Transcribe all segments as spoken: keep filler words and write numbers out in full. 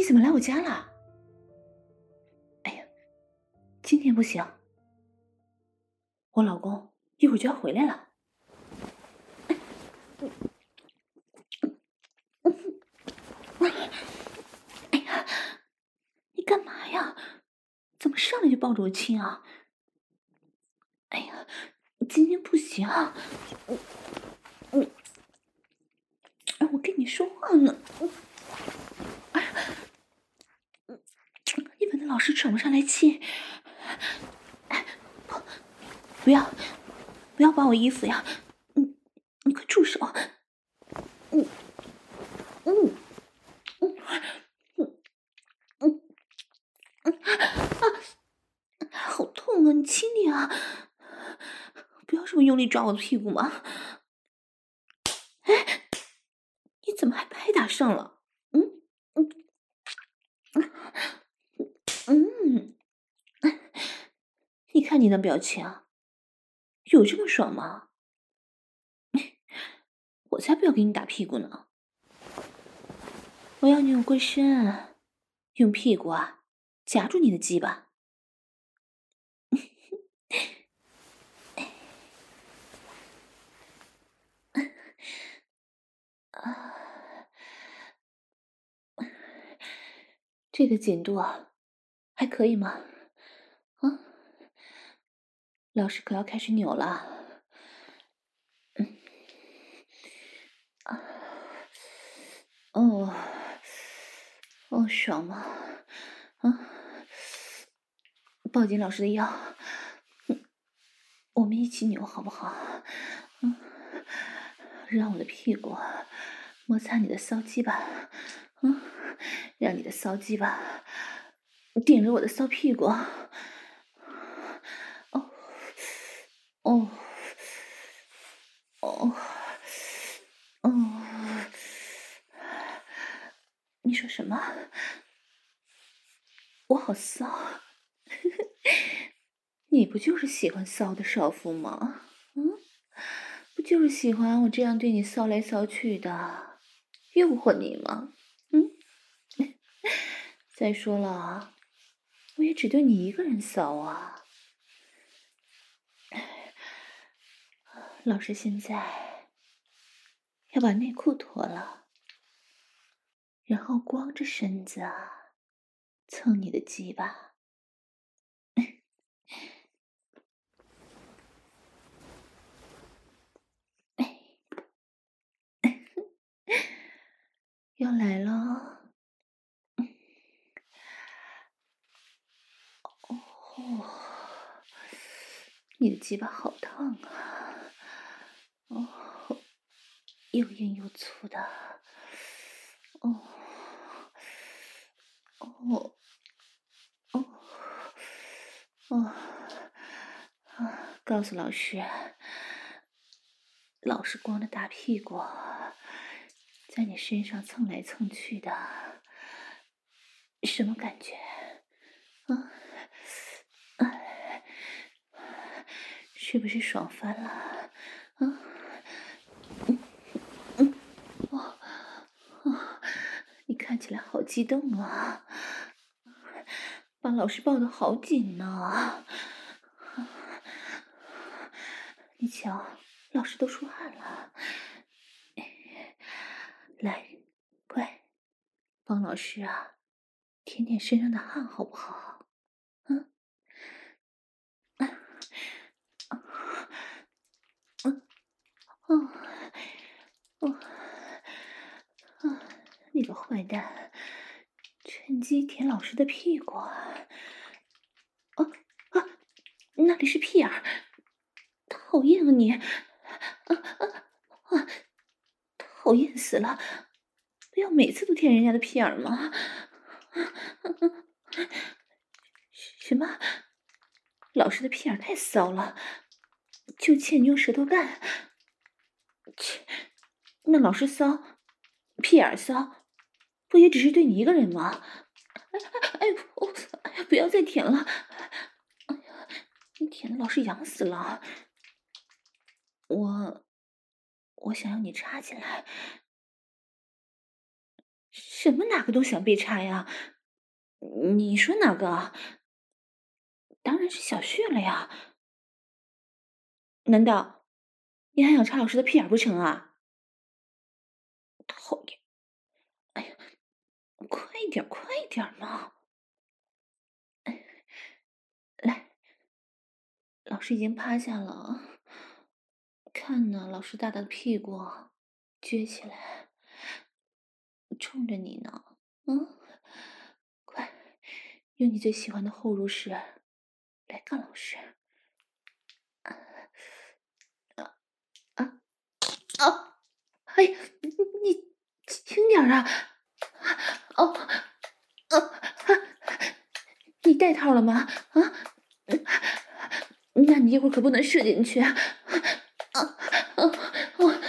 怎么来我家了？哎呀，今天不行，我老公一会儿就要回来了。哎呀，你干嘛呀？怎么上来就抱着我亲啊？哎呀，今天不行，我我哎，我跟你说话呢。哎呀，你闻的老是喘不上来气。哎，不，不要，不要拔我衣服呀！你你快住手！嗯嗯嗯嗯嗯嗯啊！好痛啊！你轻点啊！不要这么用力抓我的屁股嘛！哎，你怎么还拍打上了？嗯嗯嗯，你看你的表情，有这么爽吗？我才不要给你打屁股呢！我要你用龟身，用屁股啊夹住你的鸡巴。啊，这个紧度啊，还可以吗？啊，老师可要开始扭了。嗯，啊，哦，哦，爽吗？啊，抱紧老师的腰，嗯，我们一起扭好不好？嗯，让我的屁股摩擦你的骚鸡巴，嗯，让你的骚鸡巴顶着我的骚屁股。哦，哦，哦，哦，你说什么？我好骚？你不就是喜欢骚的少妇吗？嗯，不就是喜欢我这样对你骚来骚去的，诱惑你吗？嗯，再说了，我也只对你一个人骚啊。老师现在要把内裤脱了，然后光着身子啊，蹭你的鸡巴。要来了。哦，你的鸡巴好烫啊！哦，又硬又粗的。哦，哦，哦，哦，啊！告诉老师，老师光着大屁股在你身上蹭来蹭去的，什么感觉？啊，哎，是不是爽翻了？啊，嗯嗯，哦哦，你看起来好激动啊，把老师抱得好紧呢。你瞧，老师都出汗了。来，快帮老师啊，舔舔身上的汗好不好？嗯，啊，啊，嗯，哦，哦，啊，你个坏蛋，趁机舔老师的屁股啊！啊啊，那里是屁眼儿，讨厌啊你！啊啊啊！讨厌死了！不要每次都舔人家的屁眼儿吗？什么？老师的屁眼儿太骚了，就欠你用舌头干。切，那老师骚，屁眼儿骚，不也只是对你一个人吗？哎哎哎，我哎呀，不要再舔了！哎呀，你舔的老师痒死了。我我想要你插进来。 什么哪个都想被插呀？你说哪个啊？当然是小旭了呀！难道你还想插老师的屁眼不成啊？讨厌！哎呀，快一点，快一点嘛！来，老师已经趴下了，看呢，老师大大的屁股撅起来，冲着你呢。嗯，快，用你最喜欢的后入式来干老师。啊啊！哎呀，你你轻点啊！哦，哦，你戴套了吗？啊，那你一会儿可不能射进去啊！啊啊啊！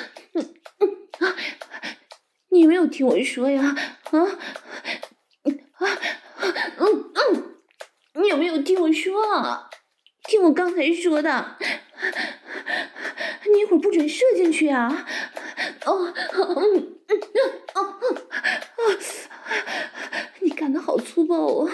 你有没有听我说呀？啊啊嗯嗯，你有没有听我说啊？听我刚才说的，你一会儿不准射进去啊！哦，嗯嗯哦哦，你干得好粗暴哦！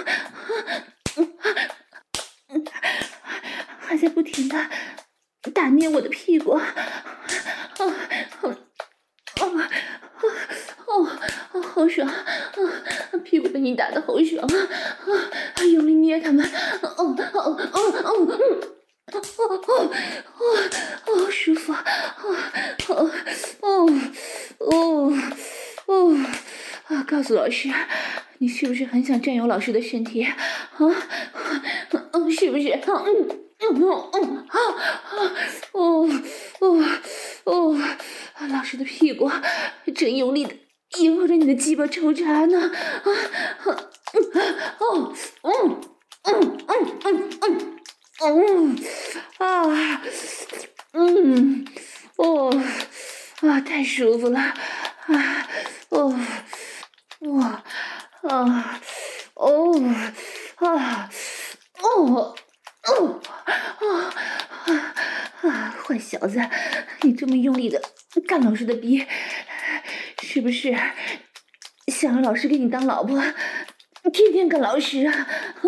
还在不停的打捏我的屁股，啊啊啊哦哦，好爽啊！屁股被你打的好爽啊！啊，用力捏它们，哦哦哦哦嗯。哦哦哦哦，舒服！哦哦哦哦哦啊！告诉老师，你是不是很想占有老师的身体啊？嗯，是不是？嗯嗯嗯嗯啊啊哦哦哦！老师的屁股正用力的迎合着你的鸡巴抽插呢！啊啊哦嗯嗯嗯嗯嗯。嗯啊，嗯，哦，啊，太舒服了，啊，哦，哇，啊，哦，啊，哦，哦，啊，啊，坏小子，你这么用力的干老师的逼，是不是想让老师给你当老婆？天天干老师啊！啊，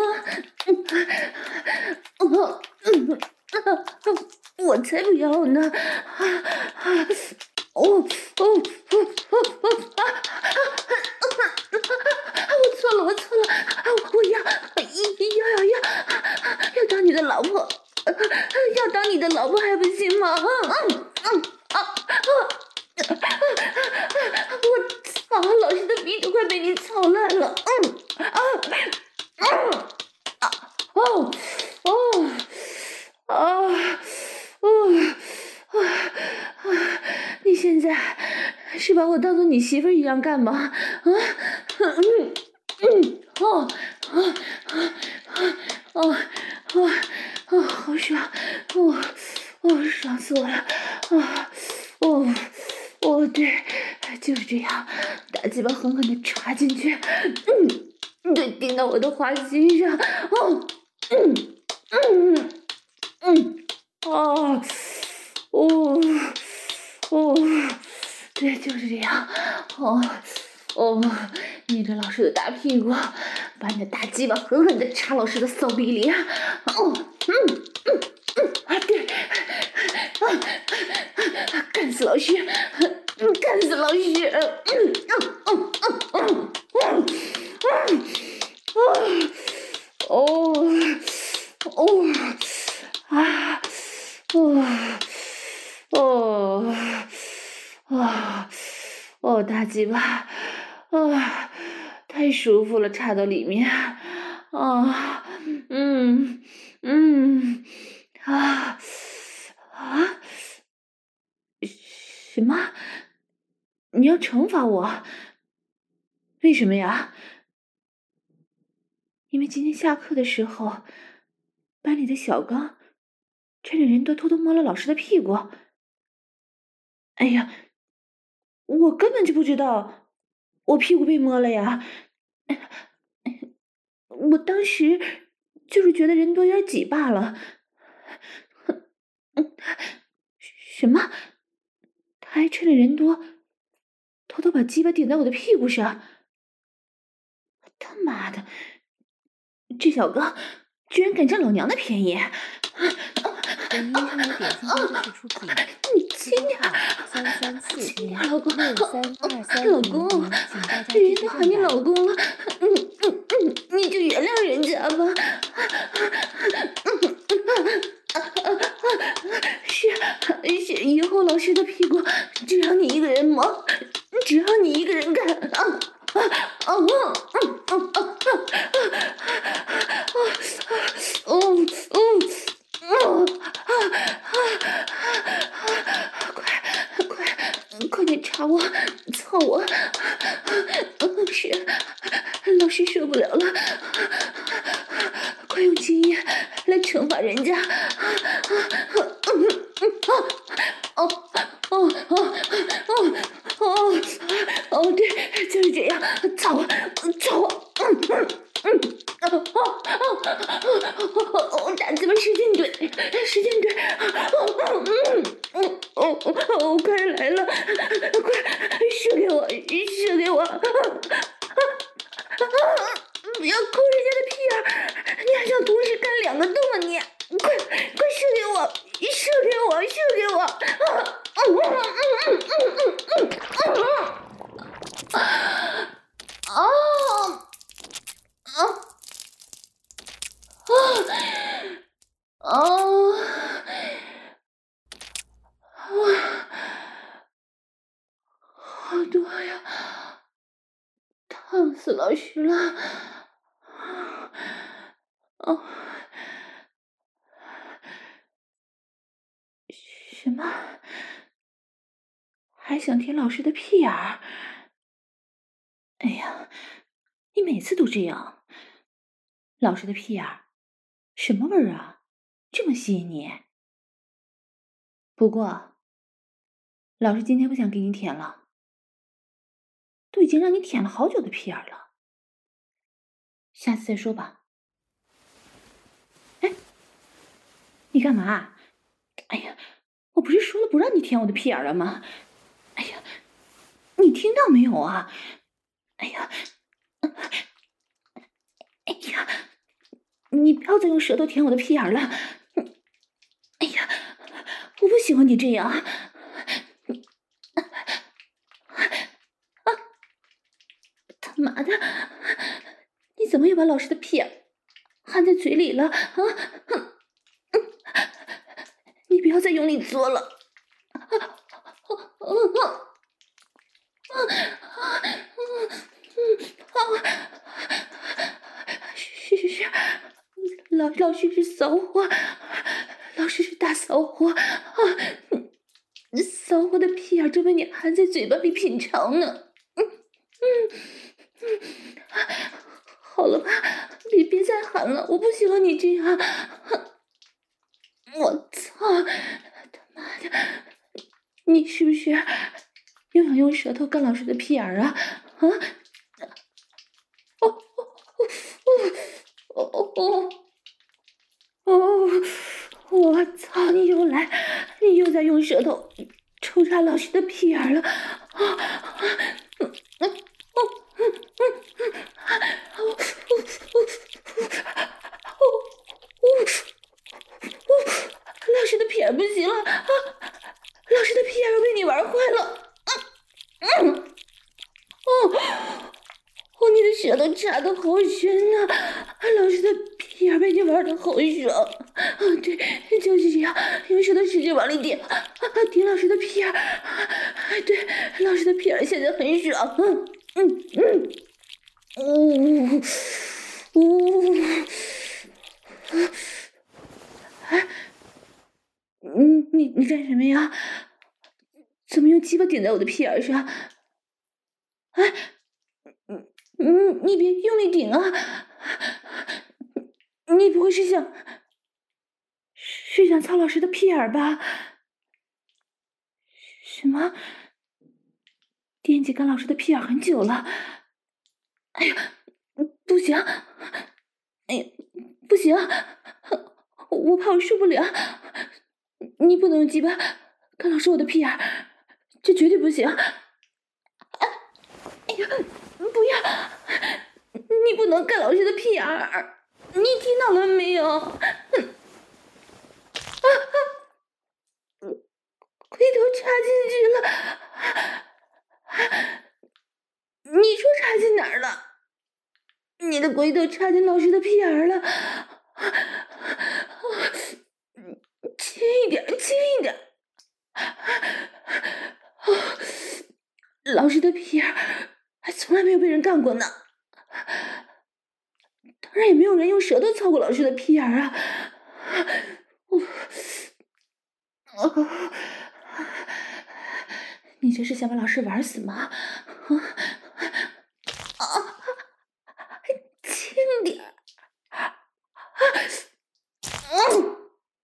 我我才不要呢！啊啊！哦哦哦哦哦啊！我错了，我错了！我要要要要要当你的老婆，要当你的老婆还不行吗？嗯嗯嗯啊啊！我操！老师的鼻都快被你操烂了！嗯啊啊啊！哦哦啊哦啊！你现在是把我当做你媳妇一样干吗？啊嗯嗯哦啊啊啊啊啊！好爽！哦哦，爽死我了！啊哦。哦，对，就是这样，大鸡巴狠狠的插进去，嗯，对，顶到我的花心上，哦，嗯，嗯，嗯，哦，哦，哦，对，就是这样，哦，哦，捏着老师的大屁股，把你的大鸡巴狠狠的插老师的骚逼里，哦，嗯，嗯，嗯，啊，对，啊，干死老师！干死老师！嗯嗯嗯嗯嗯嗯哦哦啊哦哦哦哦大鸡巴啊，太舒服了，插到里面啊嗯嗯啊啊什么？你要惩罚我？为什么呀？因为今天下课的时候，班里的小刚趁着人多偷偷摸了老师的屁股。哎呀，我根本就不知道我屁股被摸了呀！我当时就是觉得人多有点挤罢了。什么？他还趁着人多，偷偷把鸡巴顶在我的屁股上？ 的，这小子居然敢占老娘的便宜！ 本医生有点心工作室出品， 你轻点， 三三四轻零点老公， 六三二三老零公， 零，请大家人支持家都喊你正版。 老公了，嗯嗯嗯，你就原谅人家吧。是是，以后老师的屁股只让你一个人摸，只让你一个人干啊啊啊啊啊啊啊！哦哦哦！快快快点插我，操我！是，老师受不了了，快用精液来惩罚人家！哦哦哦哦哦哦，对，就是这样，操我，操我！嗯嗯嗯，哦哦哦哦，大鸡巴使劲怼，使劲怼！哦嗯嗯哦哦，快来了，快射给我，射给我！不要抠人家的屁眼，你还想同时干两个洞啊你！快快射给我，射给我，射给我！啊嗯嗯嗯嗯嗯嗯嗯啊啊啊啊！好多呀，烫死老师了！哦，什么？还想舔老师的屁眼儿？哎呀，你每次都这样。老师的屁眼儿，什么味儿啊？这么吸引你？不过，老师今天不想给你舔了，都已经让你舔了好久的屁眼儿了，下次再说吧。哎，你干嘛？哎呀，我不是说了不让你舔我的屁眼儿了吗？哎呀，你听到没有啊？哎呀，哎呀，你不要再用舌头舔我的屁眼儿了！哎呀，我不喜欢你这样。啊！他妈的，你怎么又把老师的屁眼含在嘴里了啊？你不要再用力嘬了！是是是，老老师是骚货，老师是大骚货啊！骚货的屁眼就被你含在嘴巴里品尝呢。嗯嗯嗯，好了吧，别别再含了，我不喜欢你这样。我操，他妈的，你是不是又想用舌头干老师的屁眼儿啊？啊？哦哦哦哦哦哦！我操，你又来，你又在用舌头抽插老师的屁眼儿了！啊！嗯嗯哦嗯嗯嗯哦哦哦哦！老师的屁眼儿不行了啊！老师的屁眼儿又被你玩坏了！嗯嗯哦。哦，你的舌头插的好深啊！老师的屁眼被你玩的好爽啊！对，就是这样，用舌头使劲往里顶啊，顶老师的屁眼。对，老师的屁眼现在很爽。嗯嗯嗯，呜呜，哎，嗯，你你干什么呀？怎么用鸡巴顶在我的屁眼上？哎。嗯，你别用力顶啊！你不会是想是想操老师的屁眼吧？什么？惦记干老师的屁眼很久了？哎呀，不行！哎呀，不行！我怕我受不了！你不能用鸡巴干老师我的屁眼，这绝对不行！哎呀，不要！ 你不能干老师的屁眼儿，你听到了没有？啊啊！龟头插进去了，你说插进哪儿了？你的龟头插进老师的屁眼儿了，轻一点，轻一点。老师的屁眼儿还从来没有被人干过呢，当然也没有人用舌头操过老师的屁眼儿啊。我，哦，你这是想把老师玩死吗？啊啊！轻点儿！嗯。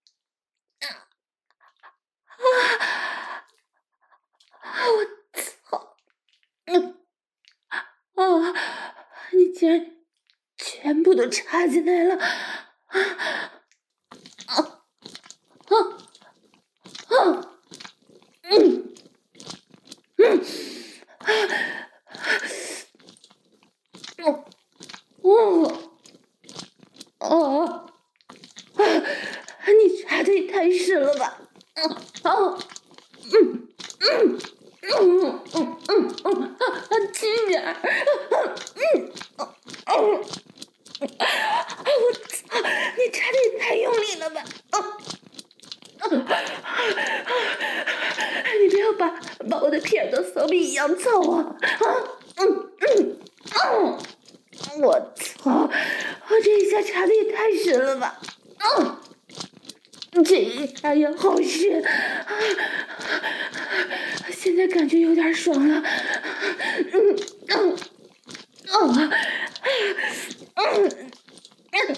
我操！嗯啊！你竟然全部都插进来了！啊啊啊啊！嗯嗯哦哦哦啊！你插的也太深了吧！啊啊！嗯嗯。嗯嗯嗯嗯啊！轻点儿！嗯哦哦！我操！你插的也太用力了吧！啊！你不要把把我的屁眼当扫把一样操啊！啊！嗯嗯嗯！我操！我这一下插的也太深了吧！啊！这一下也好深，现在感觉有点爽了。嗯嗯哦嗯嗯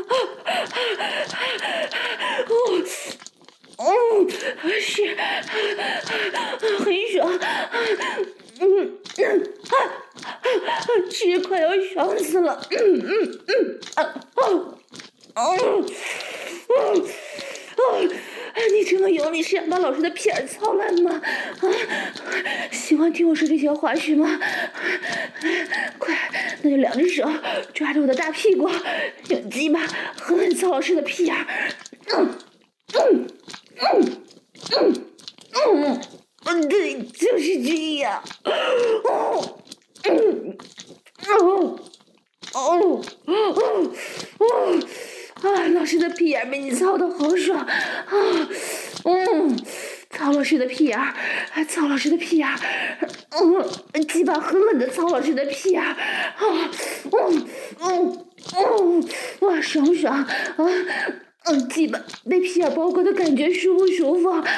哦哦是很爽。嗯嗯啊这快要爽死了。嗯嗯嗯啊哦哦哦哦！你这么用力是想把老师的屁眼操烂吗？啊！喜欢听我说这些话是吗？快，那就两只手抓着我的大屁股，用鸡巴狠狠操老师的屁眼。嗯嗯嗯嗯嗯，对，就是这样。哦，嗯，哦，哦，哦，哦。啊！老师的屁眼被你操的好爽啊！嗯，操老师的屁眼儿，操老师的屁眼儿，嗯，鸡巴狠狠的操老师的屁眼儿啊！嗯嗯嗯，哇，爽不爽啊？嗯，鸡巴被屁眼包裹的感觉舒不舒服啊？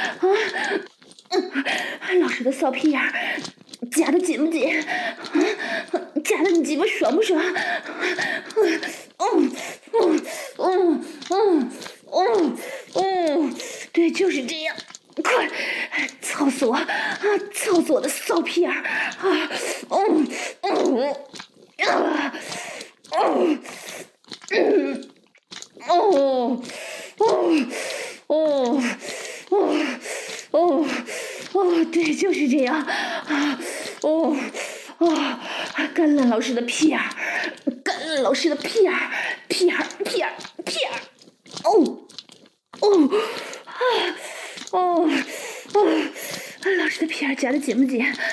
嗯，老师的骚屁眼儿夹的紧不紧？啊，夹的你鸡巴爽不爽？嗯嗯嗯嗯嗯嗯，对，就是这样，快操死我啊！操死我的骚屁眼儿啊！嗯嗯啊嗯嗯哦哦哦哦哦哦，对，就是这样啊！哦哦，干烂老师的屁眼儿，干烂老师的屁眼儿，屁眼儿，屁眼儿，屁眼儿，哦哦啊哦哦，老师的屁眼儿夹的紧不紧啊？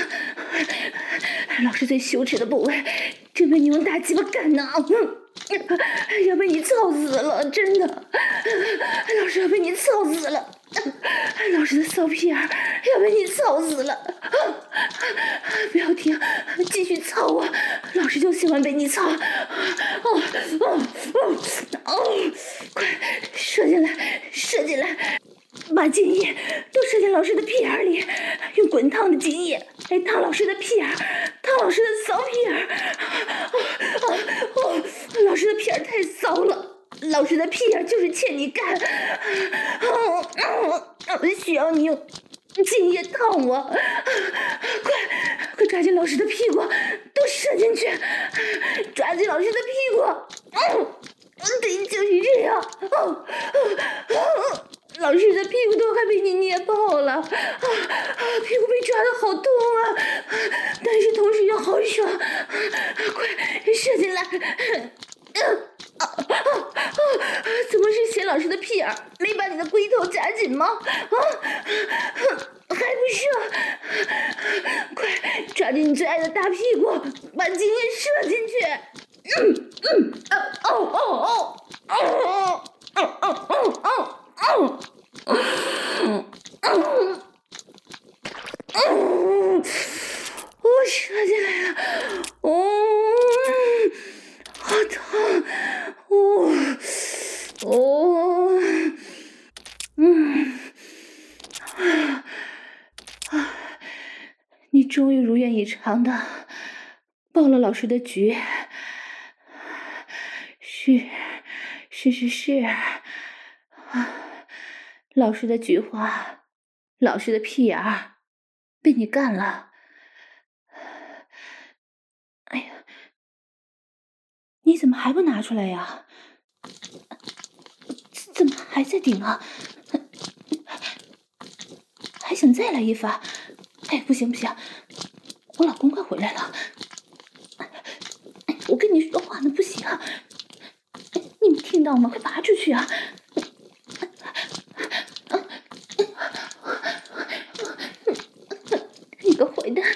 老师最羞耻的部位，正被你用大鸡巴干呢！嗯，要被你操死了，真的，老师要被你操死了！老师的骚屁眼儿要被你操死了！不要停，继续操我！老师就喜欢被你操！哦哦哦哦！快射进来，射进来！把精液都射进老师的屁眼里，用滚烫的精液来烫老师的屁眼，烫老师的骚屁眼。哦哦，老师的屁眼太骚了，老师的屁眼就是欠你干。哦哦，需要你用精液烫我，快快抓紧老师的屁股，都射进去，抓紧老师的屁股。哦，对，就是这样。哦哦哦。 老师的屁股都快被你捏爆了，啊啊！屁股被抓的好痛啊，但是同时又好爽，快射进来！啊啊啊！怎么是写老师的屁眼？没把你的龟头夹紧吗？啊！还不射！快抓紧你最爱的大屁股，把精液射进去！嗯嗯哦哦哦哦哦哦哦哦哦哦！嗯嗯嗯，我射进来了，哦，好疼，哦哦，嗯，啊，你终于如愿以偿的报了老师的局，是是是是，啊，老师的菊花，老师的屁眼儿被你干了。哎呀，你怎么还不拿出来呀？怎么还在顶啊？还想再来一发？哎，不行不行，我老公快回来了，我跟你说话呢，不行啊！你们听到吗？快拔出去啊！你个坏蛋！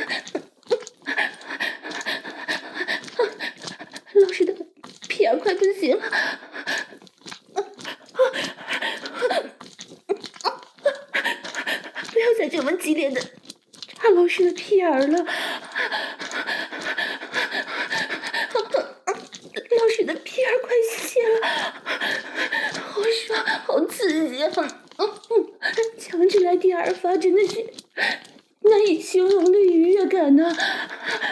老师的屁眼快不行了，不要再这么激烈的插老师的屁眼了。老师的屁眼快泄了，好爽，好刺激啊！强制来第二发真的是难以形容的愉悦感呢、啊。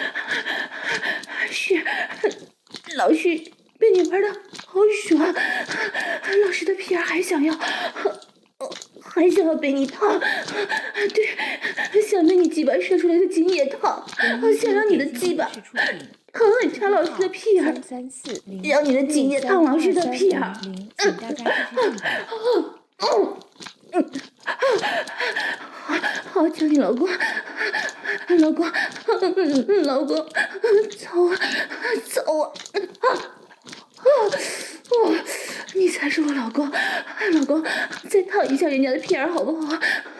是，老师被你玩的好爽，老师的屁眼还想要，还想要被你烫，对，想被你鸡巴射出来的精液烫，想让你的鸡巴狠狠插老师的屁眼，让你的精液烫老师的屁眼。 请大家继续嗯嗯，好，叫你老公，老公，老公，走啊，走啊！啊哦，你才是我老公，老公，再烫一下人家的屁眼好不好？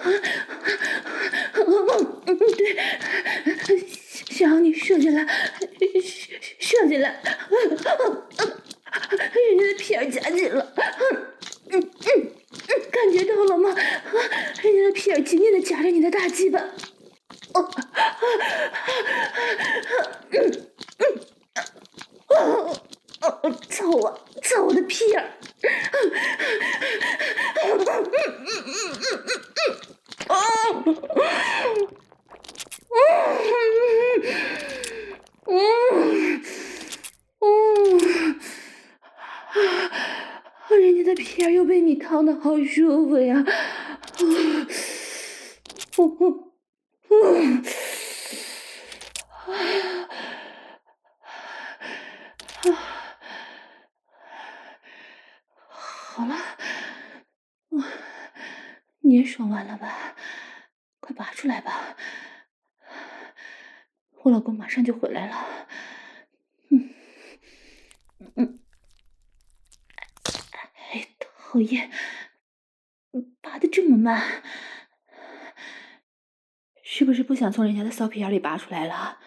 嗯，对，想让你射进来，射进来，人家的屁眼夹紧了，嗯嗯嗯。感觉到了吗？啊，人家的屁眼紧紧的夹着你的大鸡巴。哦，啊嗯嗯，哦哦，操我，操我的屁眼！嗯嗯嗯嗯嗯嗯嗯，哦，嗯嗯嗯。人家的屁眼又被你烫的好舒服呀！哦哦哦！哎呀！好了，我你也爽完了吧？快拔出来吧！我老公马上就回来了。嗯嗯。哎，讨厌！拔得这么慢，是不是不想从人家的骚屁眼里拔出来了？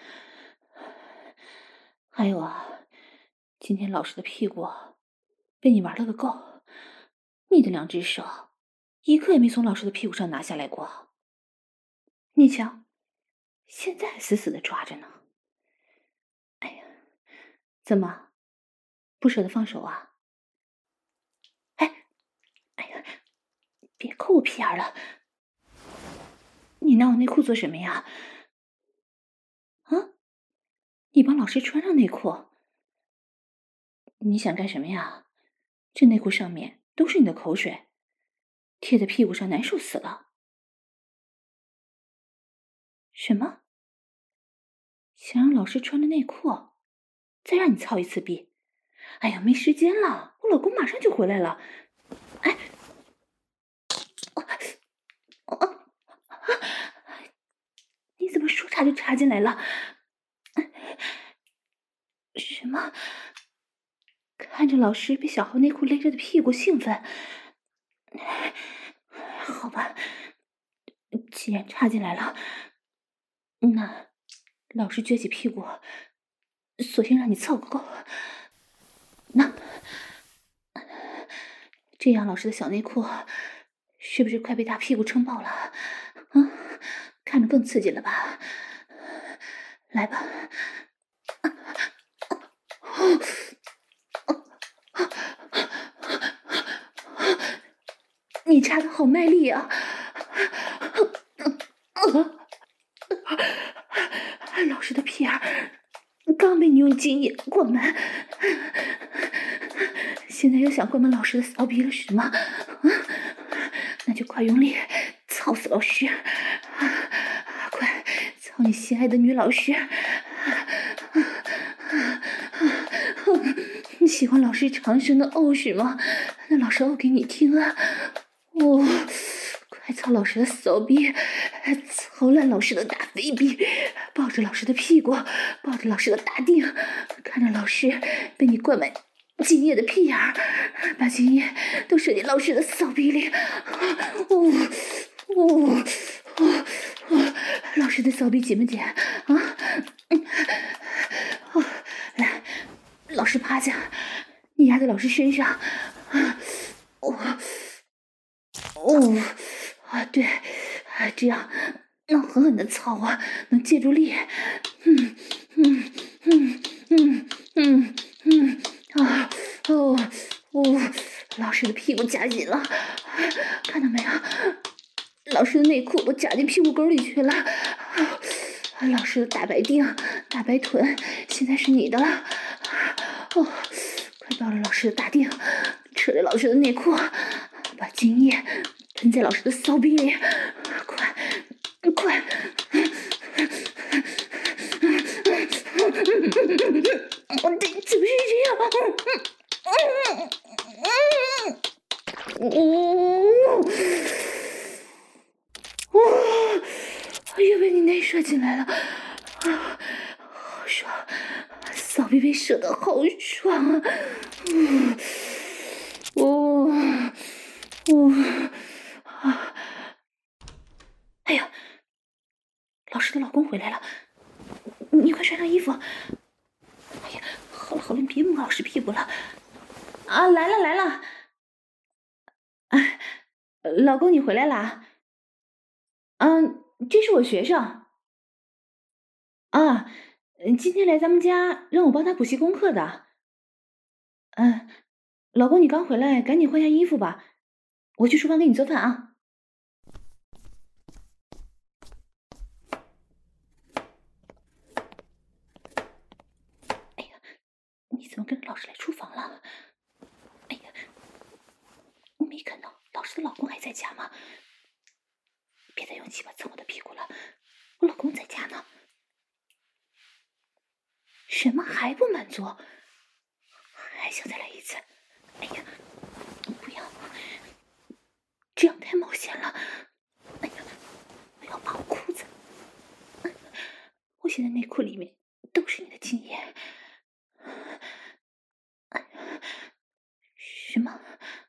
还有啊，今天老师的屁股被你玩了个够，你的两只手一刻也没从老师的屁股上拿下来过。你瞧，现在还死死的抓着呢。哎呀，怎么不舍得放手啊？哎，哎呀，别扣我屁眼了！你拿我内裤做什么呀？啊？你帮老师穿上内裤？你想干什么呀？这内裤上面都是你的口水，贴在屁股上难受死了。什么？想让老师穿的内裤，再让你操一次逼？哎呀，没时间了，我老公马上就回来了。哎。 下就插进来了。什么？看着老师被小豪内裤勒着的屁股兴奋。好吧，既然插进来了，那老师撅起屁股，索性让你凑个够。那这样老师的小内裤是不是快被大屁股撑爆了？啊，看着更刺激了吧？来吧。你插的好卖力啊！老师的屁眼刚被你用精液灌满，现在又想灌满老师的骚逼了是吗？那就快用力操死老师！快操你心爱的女老师！你喜欢老师长声的哦是吗？那老师哦给你听啊！哦，快操老师的骚逼，操烂老师的大肥逼，抱着老师的屁股，抱着老师的大腚，看着老师被你灌满精液的屁眼儿，把精液都射进老师的骚逼里。哦哦哦哦，老师的骚逼紧不紧啊？哦，来，老师趴下，你压在老师身上。哦哦啊，对，这样能狠狠的操啊，能借助力。嗯嗯嗯嗯嗯嗯啊哦哦，老师的屁股夹紧了，看到没有？老师的内裤都夹进屁股沟里去了。老师的大白腚、大白臀，现在是你的了。哦，快抱着老师的大腚，扯着老师的内裤，把精液喷在老师的骚逼里，快快！我这怎么是这样？哦，哇，又被你内射进来了，好爽！骚逼被射得好爽啊！哦哦啊！哎呀，老师的老公回来了，你快穿上衣服。哎呀，好了好了，你别摸老师屁股了。啊，来了来了。哎，老公你回来啦？嗯，这是我学生。啊，今天来咱们家让我帮他补习功课的。嗯，老公你刚回来，赶紧换下衣服吧，我去厨房给你做饭啊。哎呀，你怎么跟着老师来厨房了？哎呀，你没看到老师的老公还在家吗？别再用鸡巴蹭我的屁股了，我老公在家呢。什么还不满足？还想再来一次？哎呀，不要，这样太冒险了。哎呀，我要绑裤子。我现在内裤里面都是你的精液。什么？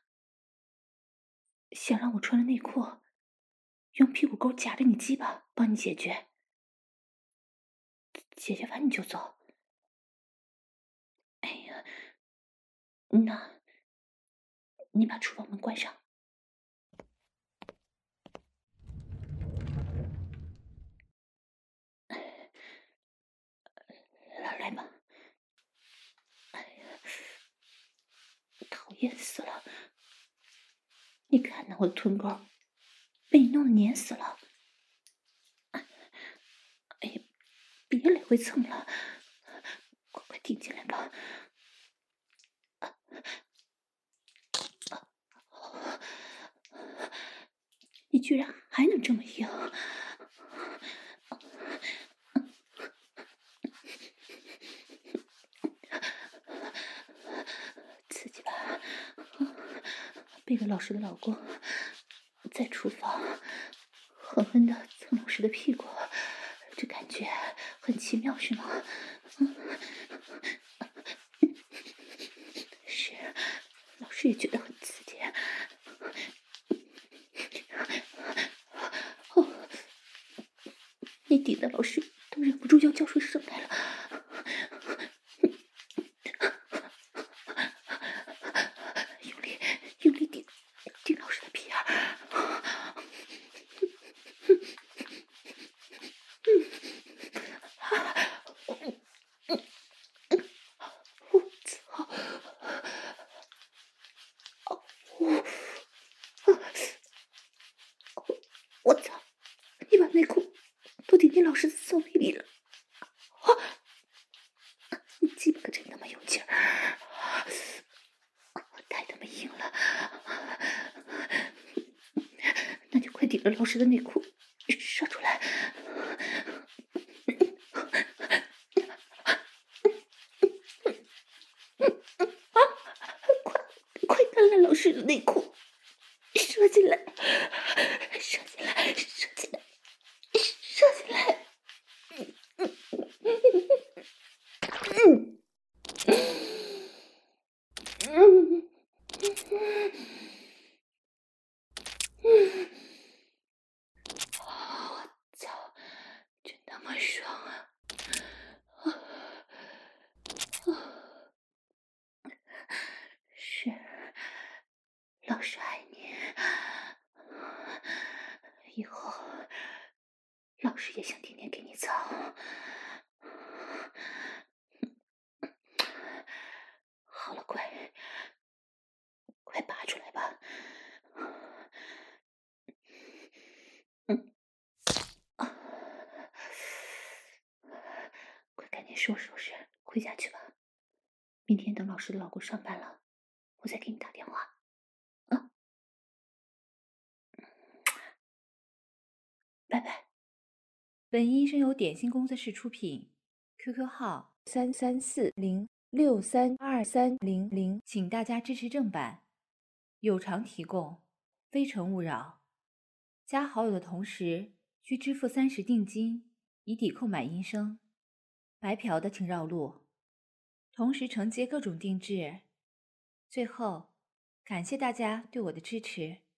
想让我穿了内裤，用屁股沟夹着你鸡巴帮你解决？解决完你就走？哎呀，那你把厨房门关上。来来吧。哎呀，讨厌死了！你看呐，我的臀沟被你弄得黏死了。哎呀，别来回蹭了，快快顶进来吧。你居然还能这么硬！刺激吧！背着老师的老公在厨房狠狠地蹭老师的屁股， 这感觉很奇妙是吗？是，老师也觉得很刺激。哦，你顶的老师都忍不住要叫出声来了。用力，用力顶，顶老师的皮儿。我操！我操！你把内裤都顶进老师的骚逼里了！你鸡巴可真他妈有劲儿！太他妈硬了！那就快顶着老师的内裤射出来！快快干了老师的内裤！射进来！射进来！射进来！射进来！嗯嗯嗯，我操，真他妈爽啊！是，老师爱你。以后老师也想天天给你操。好了，快快拔出来吧。嗯，啊，快赶紧收拾收拾，回家去吧。明天等老师的老公上班了，我再给你打电话。啊，拜拜。 本医生由点心工作室出品 ，Q Q 号三三四零六三二三零零，请大家支持正版，有偿提供，非诚勿扰。加好友的同时需支付三十定金，以抵购买音声。白嫖的请绕路，同时承接各种定制。最后，感谢大家对我的支持。